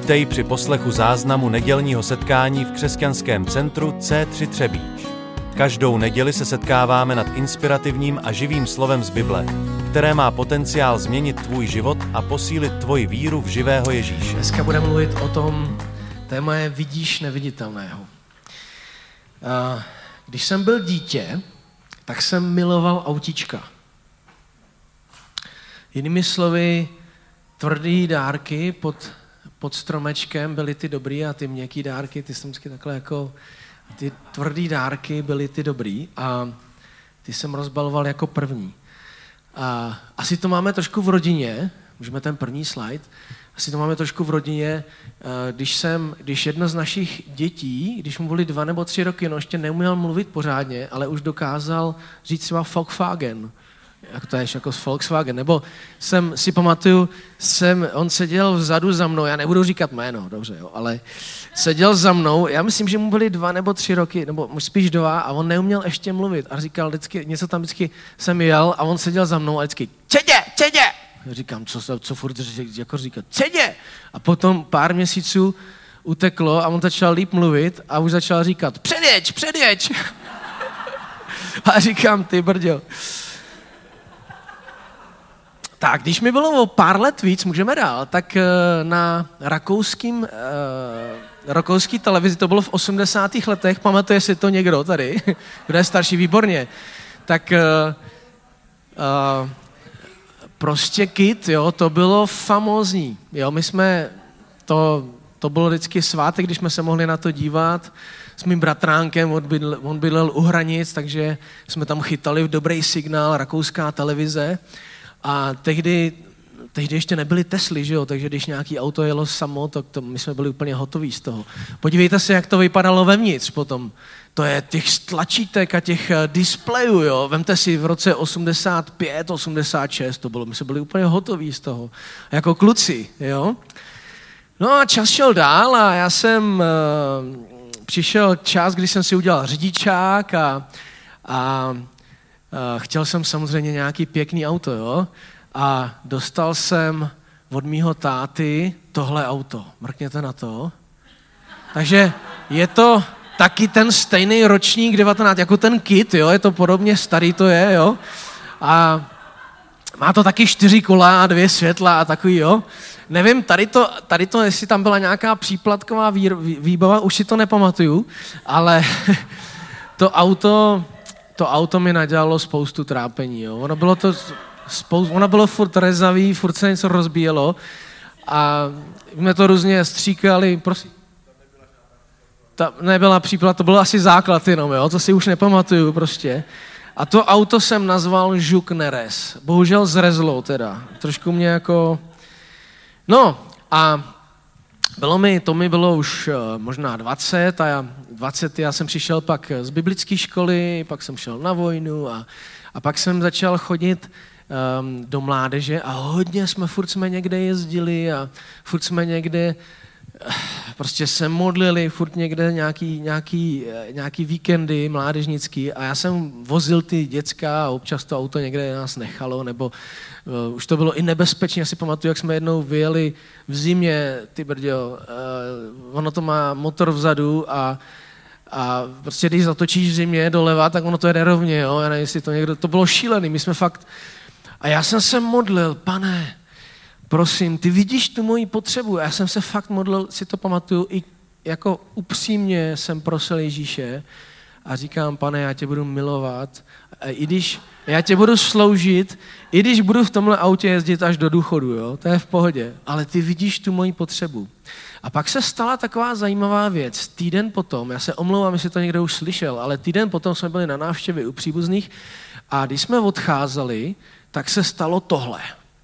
Vítej při poslechu záznamu nedělního setkání v křesťanském centru C3 Třebíč. Každou neděli se setkáváme nad inspirativním a živým slovem z Bible, které má potenciál změnit tvůj život a posílit tvoji víru v živého Ježíše. Dneska budeme mluvit o tom, téma je vidíš neviditelného. Když jsem byl dítě, tak jsem miloval autíčka. Jinými slovy, tvrdý dárky pod stromečkem byly ty dobrý a ty měkký dárky, ty jsem vždycky takhle jako, ty tvrdý dárky byly ty dobrý a ty jsem rozbaloval jako první. A asi to máme trošku v rodině, můžeme ten první slide, asi to máme trošku v rodině, když jedno z našich dětí, když mu byly 2 nebo 3 roky, no ještě neuměl mluvit pořádně, ale už dokázal říct třeba Volkswagen. Jak to je jako Volkswagen, nebo si pamatuju, on seděl vzadu za mnou, já nebudu říkat jméno, dobře, jo, ale seděl za mnou, já myslím, že mu byly 2 nebo 3 roky, nebo spíš 2 a on neuměl ještě mluvit a říkal vždycky, něco tam vždycky jsem jel a on seděl za mnou a vždycky, Cedě! Říkám, co furt jako říkat, Cedě! A potom pár měsíců uteklo a on začal líp mluvit a už začal říkat, předjeď! A říkám, ty brďo. Tak, když mi bylo o pár let víc, můžeme dál, tak na rakouský televizi, to bylo v 80. letech, pamatuje si to někdo tady, kdo je starší, výborně, tak prostě Kid, jo, to bylo famózní, jo, my jsme, to bylo vždycky svátek, když jsme se mohli na to dívat, s mým bratránkem, on bydlel u hranic, takže jsme tam chytali v dobrý signál, rakouská televize. A tehdy ještě nebyly Tesly, že jo? Takže když nějaký auto jelo samo, tak my jsme byli úplně hotoví z toho. Podívejte se, jak to vypadalo vevnitř potom. To je těch tlačítek a těch displejů, jo? Vemte si v roce 85, 86 to bylo, my jsme byli úplně hotoví z toho. Jako kluci, jo? No a čas šel dál a já jsem, přišel čas, kdy jsem si udělal řidičák a chtěl jsem samozřejmě nějaký pěkný auto, jo? A dostal jsem od mýho táty tohle auto. Mrkněte na to. Takže je to taky ten stejný ročník 19, jako ten Kid, jo? Je to podobně starý to je, jo? A má to taky 4 kola a 2 světla a takový, jo? Nevím, tady to, jestli tam byla nějaká příplatková výbava, už si to nepamatuju, ale to auto mi nadělalo spoustu trápení, jo. Ono bylo furt rezavý, furt se něco rozbíjelo a jsme to různě stříkali, prosím. Ta nebyla příplat, to bylo asi základ jenom, jo, to si už nepamatuju prostě. A to auto jsem nazval Žuk Neres. Bohužel zrezlo teda. Trošku mě jako... No a to mi bylo už možná 20 a já jsem přišel pak z biblické školy, pak jsem šel na vojnu a pak jsem začal chodit do mládeže a furt jsme někde jezdili a furt jsme někde prostě se modlili, furt někde nějaký víkendy mládežnický a já jsem vozil ty děcka a občas to auto někde nás nechalo, nebo už to bylo i nebezpečné, já si pamatuju, jak jsme jednou vyjeli v zimě, ty brďo, ono to má motor vzadu a prostě když zatočíš v zimě doleva, tak ono to jede rovně, jo, já nevím, jestli to bylo šílený, my jsme fakt, a já jsem se modlil, Pane, prosím, ty vidíš tu moji potřebu. Já jsem se fakt modlil, si to pamatuju, i jako upřímně jsem prosil Ježíše a říkám, Pane, já tě budu milovat, i když já tě budu sloužit, i když budu v tomhle autě jezdit až do důchodu, jo, to je v pohodě, ale ty vidíš tu moji potřebu. A pak se stala taková zajímavá věc. Týden potom, já se omlouvám, jestli to někdo už slyšel, ale týden potom jsme byli na návštěvě u příbuzných a když jsme odcházeli, tak se stalo tohle.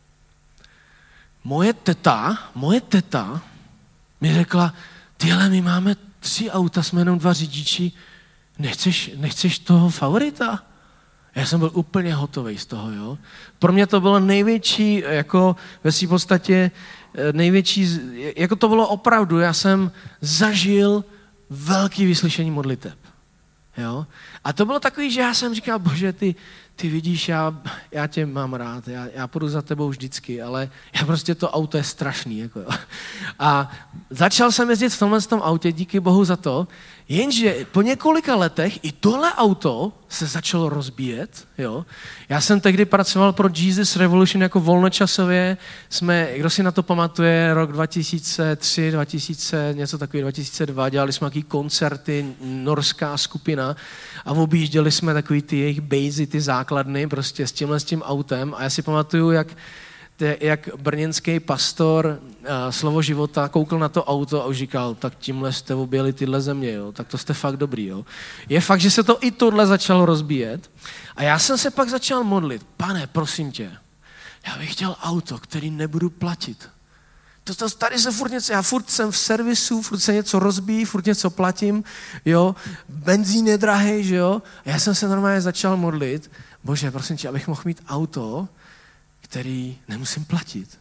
Moje teta mi řekla, tyhle, my máme 3 auta, jsme jenom 2 řidiči, nechceš toho favorita? Já jsem byl úplně hotový z toho, jo. Pro mě to bylo největší, jako ve své podstatě největší, jako to bylo opravdu, já jsem zažil velký vyslyšení modliteb. Jo? A to bylo takový, že já jsem říkal, Bože, ty vidíš, já tě mám rád, já půjdu za tebou vždycky, ale já prostě to auto je strašný. Jako jo. A začal jsem jezdit v tomhle autě, díky Bohu za to, jenže po několika letech i tohle auto se začalo rozbíjet. Jo. Já jsem tehdy pracoval pro Jesus Revolution jako volnočasově. Kdo si na to pamatuje, rok 2003, 2002, dělali jsme nějaký koncerty, norská skupina a objížděli jsme takový ty jejich bejzy, ty základny prostě s tím autem. A já si pamatuju, jak brněnský pastor Slovo života koukl na to auto a už říkal, tak tímhle jste objeli tyhle země, jo? Tak to jste fakt dobrý. Jo? Je fakt, že se to i tohle začalo rozbíjet. A já jsem se pak začal modlit. Pane, prosím tě, já bych chtěl auto, který nebudu platit. Tady se já furt jsem v servisu, furt se něco rozbíjí, furt něco platím, jo? Benzín je drahý, že jo? A já jsem se normálně začal modlit. Bože, prosím tě, abych mohl mít auto, který nemusím platit.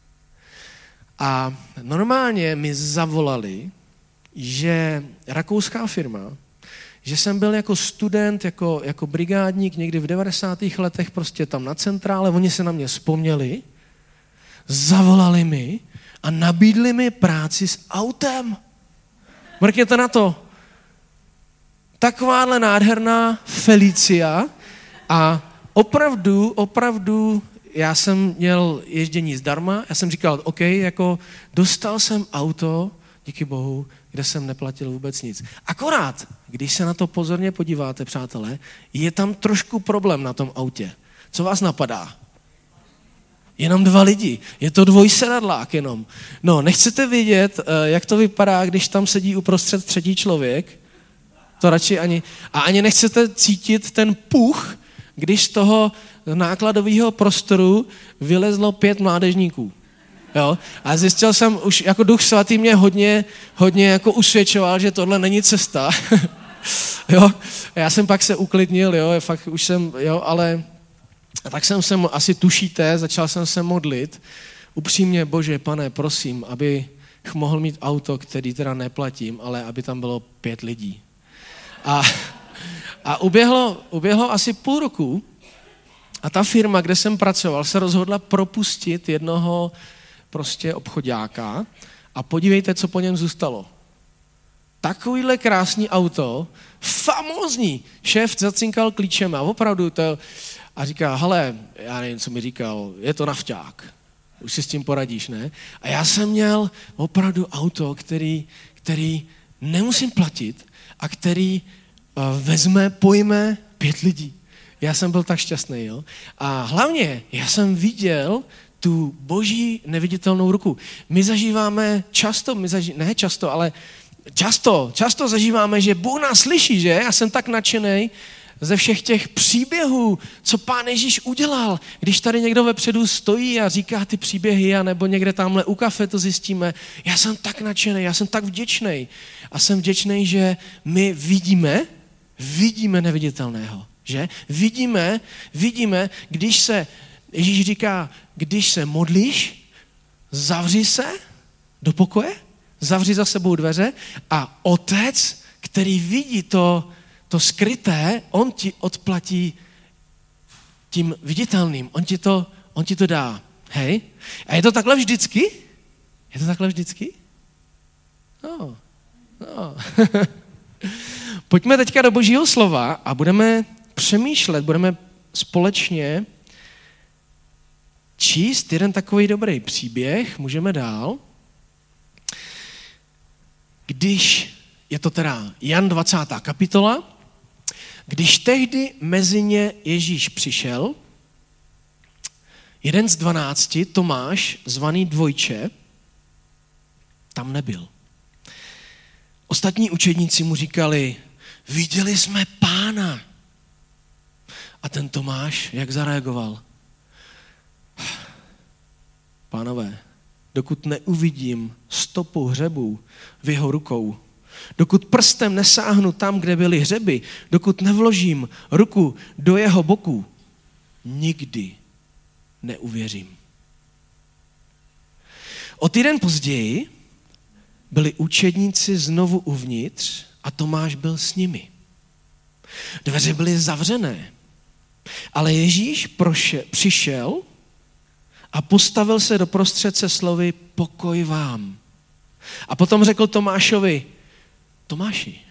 A normálně mi zavolali, že rakouská firma, že jsem byl jako student, jako brigádník někdy v 90. letech prostě tam na centrále, oni se na mě vzpomněli, zavolali mi a nabídli mi práci s autem. Mrkněte na to. Takováhle nádherná Felicia a opravdu já jsem měl ježdění zdarma, já jsem říkal, OK, jako dostal jsem auto, díky Bohu, kde jsem neplatil vůbec nic. Akorát, když se na to pozorně podíváte, přátelé, je tam trošku problém na tom autě. Co vás napadá? Jenom 2 lidi. Je to dvojsedadlák jenom. No, nechcete vědět, jak to vypadá, když tam sedí uprostřed 3. člověk? To radši ani nechcete cítit ten puch, když z toho nákladového prostoru vylezlo 5 mládežníků. Jo? A zjistil jsem, už jako Duch Svatý mě hodně jako usvědčoval, že tohle není cesta. Jo? Já jsem pak se uklidnil, jo? Fakt už jsem, jo, ale tak jsem se, asi tušíte, začal jsem se modlit. Upřímně, Bože, Pane, prosím, abych mohl mít auto, který teda neplatím, ale aby tam bylo 5 lidí. A uběhlo asi půl roku a ta firma, kde jsem pracoval, se rozhodla propustit jednoho prostě obchoďáka a podívejte, co po něm zůstalo. Takovýhle krásný auto, famózní, šéf zacinkal klíčem a opravdu to a říká, hele, já nevím, co mi říkal, je to nafťák, už si s tím poradíš, ne? A já jsem měl opravdu auto, který nemusím platit a který pojme 5 lidí. Já jsem byl tak šťastný, jo? A hlavně, já jsem viděl tu boží neviditelnou ruku. My zažíváme často zažíváme, že Bůh nás slyší, že? Já jsem tak nadšenej ze všech těch příběhů, co Pán Ježíš udělal. Když tady někdo vepředu stojí a říká ty příběhy, anebo někde tamhle u kafe to zjistíme, já jsem tak nadšenej, já jsem tak vděčnej. A jsem vděčnej, že my vidíme neviditelného, že? Vidíme, když se, Ježíš říká, když se modlíš, zavři se do pokoje, zavři za sebou dveře a Otec, který vidí to skryté, on ti odplatí tím viditelným, on ti to dá. Hej? A je to takhle vždycky? No. Pojďme teďka do Božího slova a budeme přemýšlet, budeme společně číst jeden takový dobrý příběh, můžeme dál. Když, je to teda Jan 20. kapitola, když tehdy mezi ně Ježíš přišel, jeden z 12, Tomáš, zvaný Dvojče, tam nebyl. Ostatní učedníci mu říkali, viděli jsme Pána. A ten Tomáš, jak zareagoval? Pánové, dokud neuvidím stopu hřebů v jeho rukou, dokud prstem nesáhnu tam, kde byly hřeby, dokud nevložím ruku do jeho boku, nikdy neuvěřím. O týden později byli učedníci znovu uvnitř a Tomáš byl s nimi. Dveře byly zavřené. Ale Ježíš přišel a postavil se doprostřed se slovy pokoj vám. A potom řekl Tomášovi, Tomáši,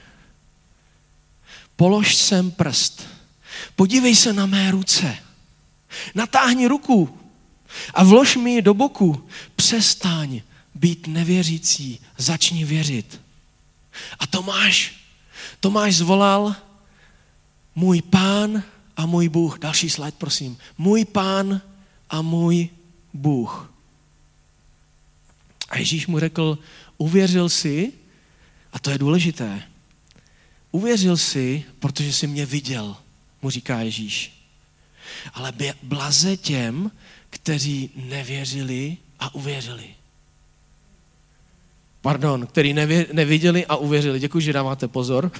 polož sem prst, podívej se na mé ruce, natáhni ruku a vlož mi ji do boku, přestaň být nevěřící, začni věřit. A Tomáš zvolal, můj Pán a můj Bůh. Další slide, prosím. Můj Pán a můj Bůh. A Ježíš mu řekl, uvěřil jsi, a to je důležité, uvěřil jsi, protože jsi mě viděl, mu říká Ježíš. Ale blaze těm, kteří nevěřili a uvěřili. Pardon, kteří neviděli a uvěřili. Děkuji, že dáváte pozor.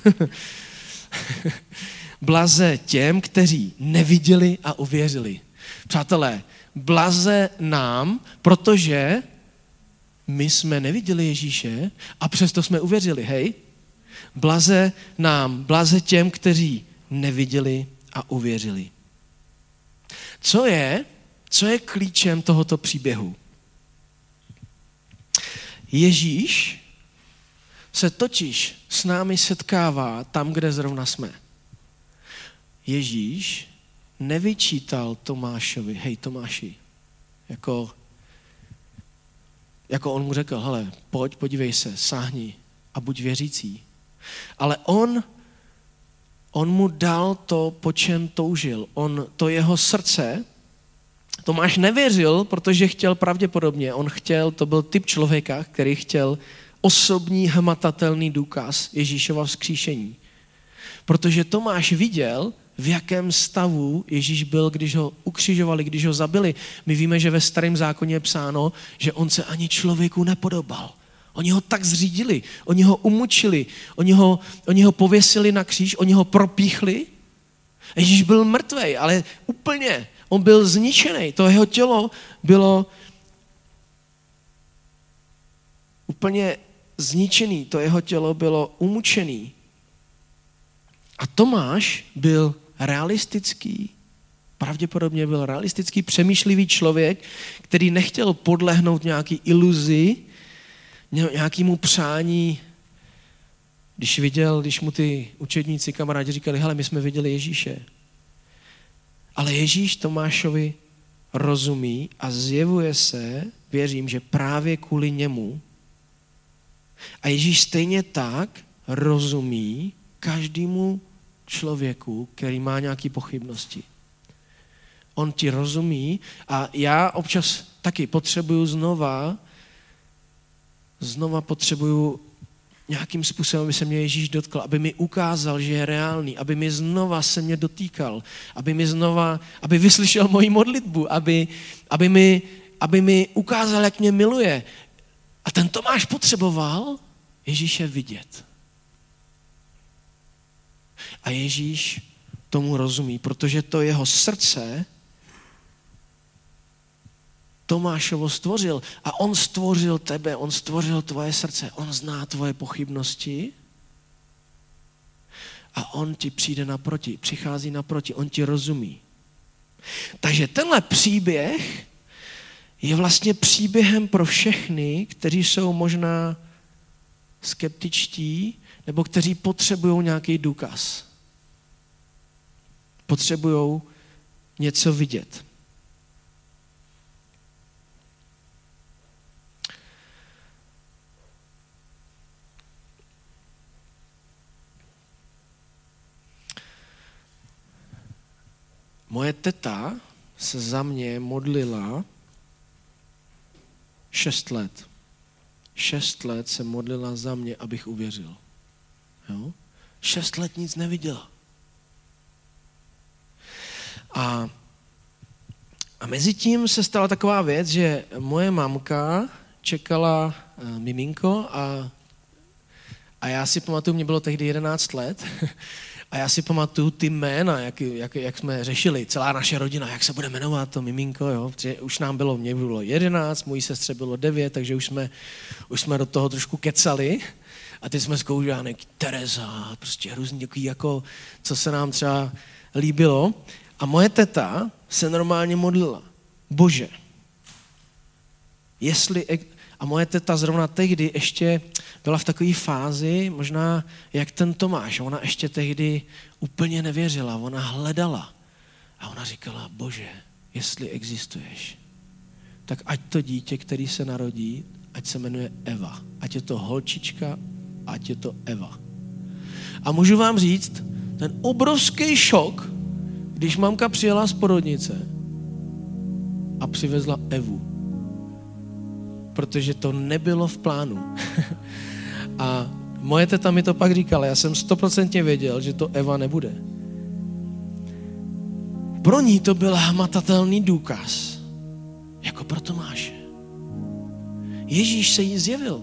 Blaze těm, kteří neviděli a uvěřili. Přátelé, blaze nám, protože my jsme neviděli Ježíše a přesto jsme uvěřili, hej? Blaze nám, blaze těm, kteří neviděli a uvěřili. Co je klíčem tohoto příběhu? Ježíš se totiž s námi setkává tam, kde zrovna jsme. Ježíš nevyčítal Tomášovi, hej Tomáši, jako on mu řekl, hele, pojď, podívej se, sáhni a buď věřící. Ale on mu dal to, po čem toužil. To jeho srdce, Tomáš nevěřil, protože chtěl pravděpodobně, to byl typ člověka, který chtěl osobní hmatatelný důkaz Ježíšova vzkříšení. Protože Tomáš viděl, v jakém stavu Ježíš byl, když ho ukřižovali, když ho zabili. My víme, že ve Starém zákoně je psáno, že on se ani člověku nepodobal. Oni ho tak zřídili, oni ho umučili, oni ho pověsili na kříž, oni ho propíchli. Ježíš byl mrtvej, ale úplně, on byl zničený. To jeho tělo bylo úplně zničený, to jeho tělo bylo umučený. A Tomáš byl pravděpodobně byl realistický, přemýšlivý člověk, který nechtěl podlehnout nějaký iluzi, nějakému přání. Když mu ty učedníci, kamarádi říkali, hele, my jsme viděli Ježíše. Ale Ježíš Tomášovi rozumí a zjevuje se, věřím, že právě kvůli němu. A Ježíš stejně tak rozumí každému člověku, který má nějaké pochybnosti. On ti rozumí a já občas taky potřebuju znova potřebuju nějakým způsobem, aby se mě Ježíš dotkl, aby mi ukázal, že je reálný, aby mi znova se mě dotýkal, aby vyslyšel moji modlitbu, aby mi ukázal, jak mě miluje. A ten Tomáš potřeboval Ježíše vidět. A Ježíš tomu rozumí, protože to jeho srdce Tomášovo stvořil. A on stvořil tebe, on stvořil tvoje srdce, on zná tvoje pochybnosti a on ti přichází naproti, on ti rozumí. Takže tenhle příběh je vlastně příběhem pro všechny, kteří jsou možná skeptičtí nebo kteří potřebují nějaký důkaz. Potřebují něco vidět. Moje teta se za mě modlila 6 let. 6 let se modlila za mě, abych uvěřil. Jo? 6 let nic neviděla. A mezi tím se stala taková věc, že moje mamka čekala miminko a já si pamatuju, mě bylo tehdy 11 let A já si pamatuju ty jména, jak jsme řešili, celá naše rodina, jak se bude jmenovat to miminko, jo. Už nám bylo, mě bylo 11, mojí sestře bylo 9, takže už jsme do toho trošku kecali. A teď jsme zkoušeli Tereza, prostě různý takový, jako, co se nám třeba líbilo. A moje teta se normálně modlila. Bože, a moje teta zrovna tehdy ještě byla v takové fázi, možná jak ten Tomáš, ona ještě tehdy úplně nevěřila, ona hledala. A ona říkala, Bože, jestli existuješ, tak ať to dítě, který se narodí, ať se jmenuje Eva. Ať je to holčička, ať je to Eva. A můžu vám říct, ten obrovský šok, když mamka přijela z porodnice a přivezla Evu. Protože to nebylo v plánu. A moje teta mi to pak říkala, já jsem 100% věděl, že to Eva nebude. Pro ní to byl hmatatelný důkaz, jako pro Tomáše. Ježíš se jí zjevil.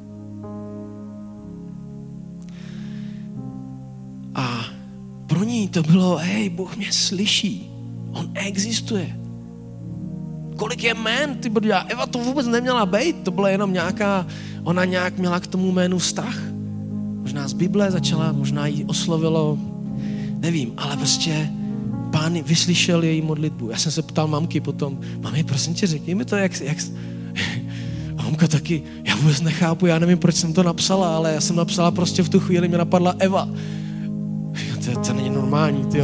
A pro ní to bylo, hej, Bůh mě slyší, on existuje. Kolik je jmén, ty brďa, Eva to vůbec neměla být, to byla jenom ona nějak měla k tomu jménu vztah. Možná z Bible začala, možná jí oslovilo, nevím, ale prostě Pán vyslyšel její modlitbu. Já jsem se ptal mamky potom, mami, prosím tě, řekni mi to, jak a mamka taky, já vůbec nechápu, já nevím, proč jsem to napsala, ale já jsem napsala prostě v tu chvíli, mě napadla Eva. To není normální, tyjo.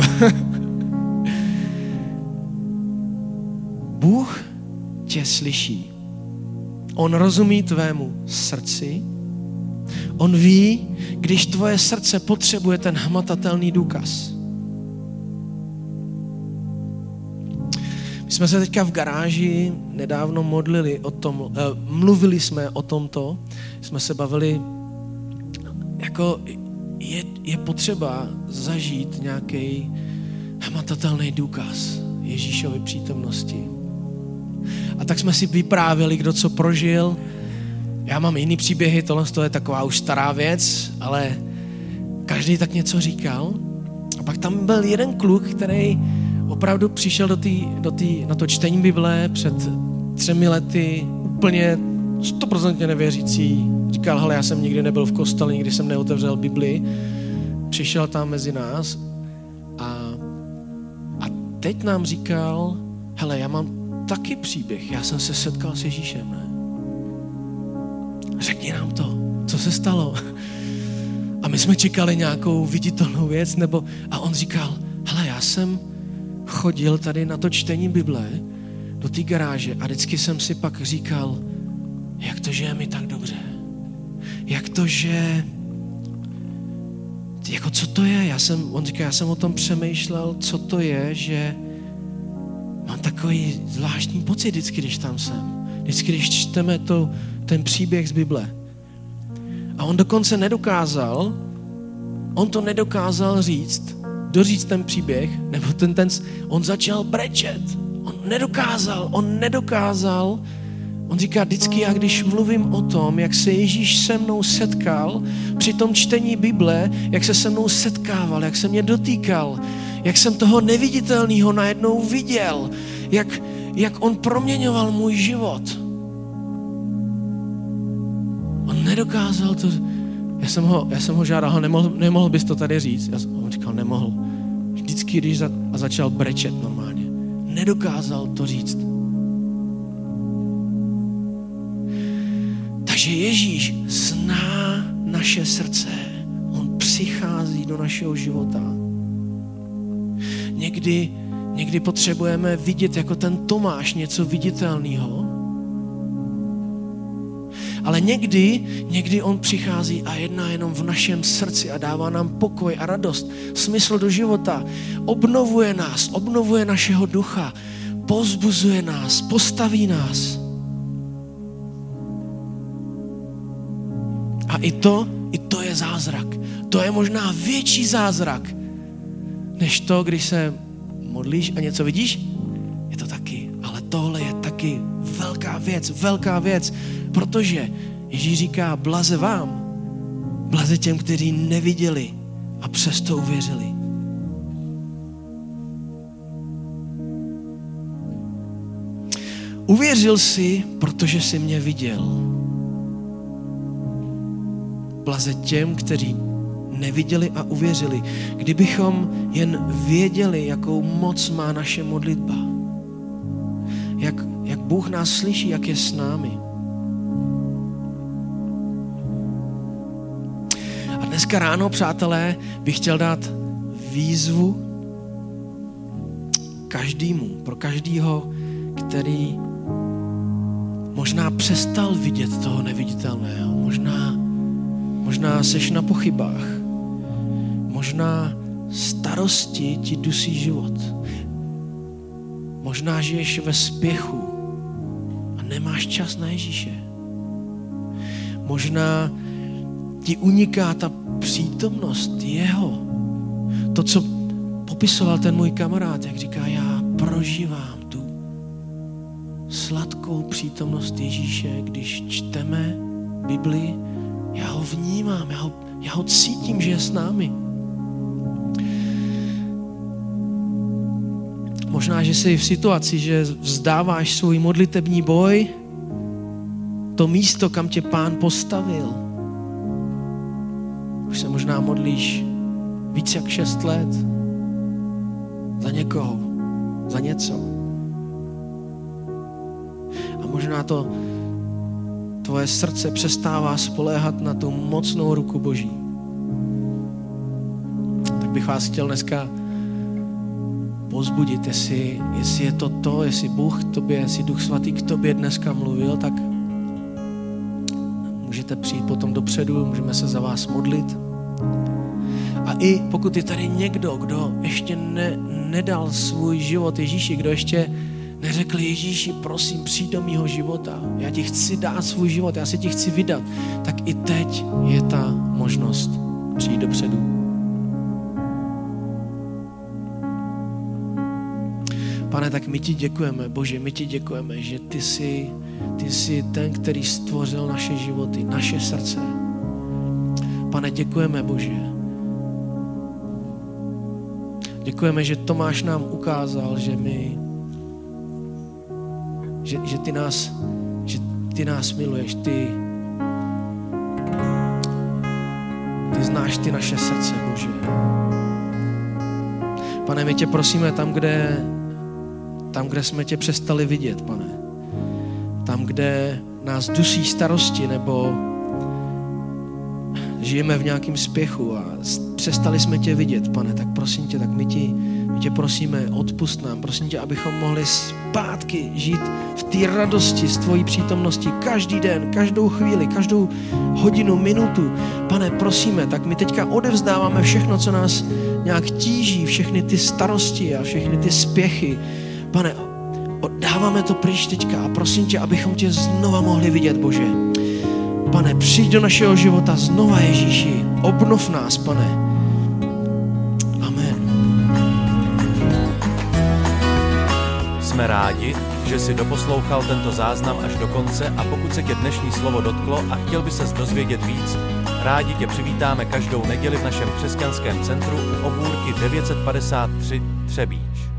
Bůh tě slyší. On rozumí tvému srdci. On ví, když tvoje srdce potřebuje ten hmatatelný důkaz. My jsme se teďka v garáži nedávno mluvili jsme o tomto, jsme se bavili, jako je potřeba zažít nějaký hmatatelný důkaz Ježíšovy přítomnosti. A tak jsme si vyprávěli, kdo co prožil. Já mám jiný příběhy, tohle je taková už stará věc, ale každý tak něco říkal. A pak tam byl jeden kluk, který opravdu přišel na to čtení Bible před 3 lety, úplně 100% nevěřící. Říkal, hele, já jsem nikdy nebyl v kostele, nikdy jsem neotevřel Bibli. Přišel tam mezi nás a teď nám říkal, hele, já mám taky příběh, já jsem se setkal s Ježíšem, ne? Řekni nám to, co se stalo. A my jsme čekali nějakou viditelnou věc, a on říkal, hele, já jsem chodil tady na to čtení Bible do té garáže a vždycky jsem si pak říkal, jak to, že je mi tak dobře. Jak to, že jako co to je? On říká, já jsem o tom přemýšlel, co to je, že mám takový zvláštní pocit vždycky, když tam jsem. Vždycky, když čteme ten příběh z Bible. A on dokonce nedokázal doříct ten příběh, nebo on začal brečet. On nedokázal. On říká, vždycky já, když mluvím o tom, jak se Ježíš se mnou setkal, při tom čtení Bible, jak se se mnou setkával, jak se mě dotýkal, jak jsem toho neviditelného najednou viděl, jak on proměňoval můj život. On nedokázal to. Já jsem ho žádal, nemohl bys to tady říct. On říkal, nemohl. Vždycky, když začal brečet normálně. Nedokázal to říct. Takže Ježíš zná naše srdce. On přichází do našeho života. Někdy potřebujeme vidět jako ten Tomáš něco viditelného. Ale někdy on přichází a jedná jenom v našem srdci a dává nám pokoj a radost, smysl do života. Obnovuje našeho ducha, povzbuzuje nás, postaví nás. A i to je zázrak. To je možná větší zázrak, než to, když se modlíš a něco vidíš. Je to taky. Ale tohle je taky velká věc. Protože Ježíš říká, blaze vám, blaze těm, kteří neviděli a přesto uvěřili. Uvěřil jsi, protože jsi mě viděl. Blaze těm, kteří neviděli a uvěřili. Kdybychom jen věděli, jakou moc má naše modlitba. Jak Bůh nás slyší, jak je s námi. A dneska ráno, přátelé, bych chtěl dát výzvu pro každýho, který možná přestal vidět toho neviditelného. Možná seš na pochybách. Možná starosti ti dusí život. Možná žiješ ve spěchu a nemáš čas na Ježíše. Možná ti uniká ta přítomnost jeho. To, co popisoval ten můj kamarád, jak říká, já prožívám tu sladkou přítomnost Ježíše, když čteme Bibli, já ho vnímám, já ho cítím, že je s námi. Možná, že jsi v situaci, že vzdáváš svůj modlitební boj, to místo, kam tě Pán postavil. Už se možná modlíš víc jak 6 let za někoho, za něco. A možná to tvoje srdce přestává spoléhat na tu mocnou ruku Boží. Tak bych vás chtěl dneska pozbudit, jestli je to, jestli Bůh k tobě, jestli Duch Svatý k tobě dneska mluvil, tak můžete přijít potom dopředu, můžeme se za vás modlit. A i pokud je tady někdo, kdo ještě nedal svůj život Ježíši, kdo ještě neřekl Ježíši, prosím, přijď do mýho života, já ti chci dát svůj život, já se ti chci vydat, tak i teď je ta možnost přijít dopředu. Pane, tak my ti děkujeme, Bože, my ti děkujeme, že ty jsi ten, který stvořil naše životy, naše srdce. Pane, děkujeme, Bože. Děkujeme, že Tomáš nám ukázal, že ty nás miluješ, ty znáš ty naše srdce, Bože. Pane, my tě prosíme tam, kde jsme tě přestali vidět, Pane. Tam, kde nás dusí starosti, nebo žijeme v nějakém spěchu a přestali jsme tě vidět, Pane, tak prosím tě, tak my tě prosíme, odpusť nám, prosím tě, abychom mohli zpátky žít v té radosti z tvojí přítomnosti každý den, každou chvíli, každou hodinu, minutu. Pane, prosíme, tak my teďka odevzdáváme všechno, co nás nějak tíží, všechny ty starosti a všechny ty spěchy. Pane, dáváme to pryč teďka a prosím tě, abychom tě znova mohli vidět, Bože. Pane, přijď do našeho života znova, Ježíši. Obnov nás, Pane. Amen. Jsme rádi, že jsi doposlouchal tento záznam až do konce a pokud se tě dnešní slovo dotklo a chtěl by ses dozvědět víc, rádi tě přivítáme každou neděli v našem křesťanském centru u Obůrky 953 Třebíč.